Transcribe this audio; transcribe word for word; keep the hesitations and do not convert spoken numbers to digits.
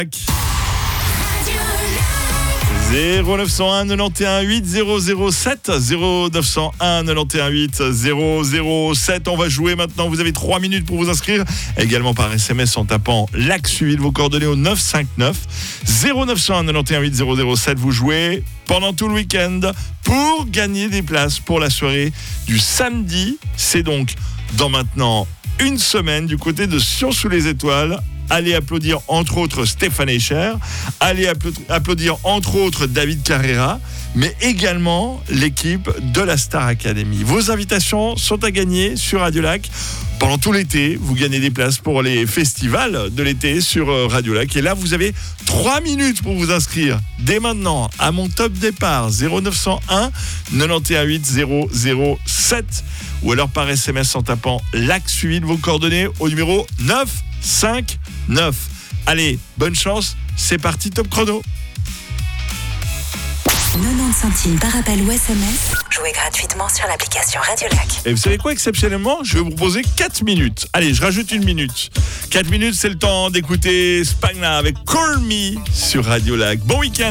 zéro neuf cent un quatre-vingt-onze huit zéro zéro sept zéro neuf cent un quatre-vingt-onze huit zéro zéro sept. On va jouer maintenant. Vous avez trois minutes pour vous inscrire. Également par S M S en tapant l'A C suivi de vos coordonnées au neuf cinq neuf zéro neuf cent un quatre-vingt-onze huit zéro zéro sept. Vous jouez pendant tout le week-end pour gagner des places pour la soirée du samedi. C'est donc dans maintenant une semaine du côté de Sion-sous-les-Étoiles. Allez applaudir entre autres Stéphane Echer, allez applaudir entre autres David Carrera, mais également l'équipe de la Star Academy. Vos invitations sont à gagner sur Radio Lac. Pendant tout l'été, vous gagnez des places pour les festivals de l'été sur Radio Lac. Et là, vous avez trois minutes pour vous inscrire dès maintenant à mon top départ zéro neuf cent un quatre-vingt-onze huit zéro zéro sept ou alors par S M S en tapant l'A C suivi de vos coordonnées au numéro neuf cinq neuf. Allez, bonne chance, c'est parti, top chrono. quatre-vingt-dix centimes par appel ou S M S. Jouez gratuitement sur l'application Radio Lac. Et vous savez quoi, exceptionnellement, je vais vous proposer quatre minutes. Allez, je rajoute une minute. quatre minutes, c'est le temps d'écouter Spagna avec Call Me sur Radio Lac. Bon week-end.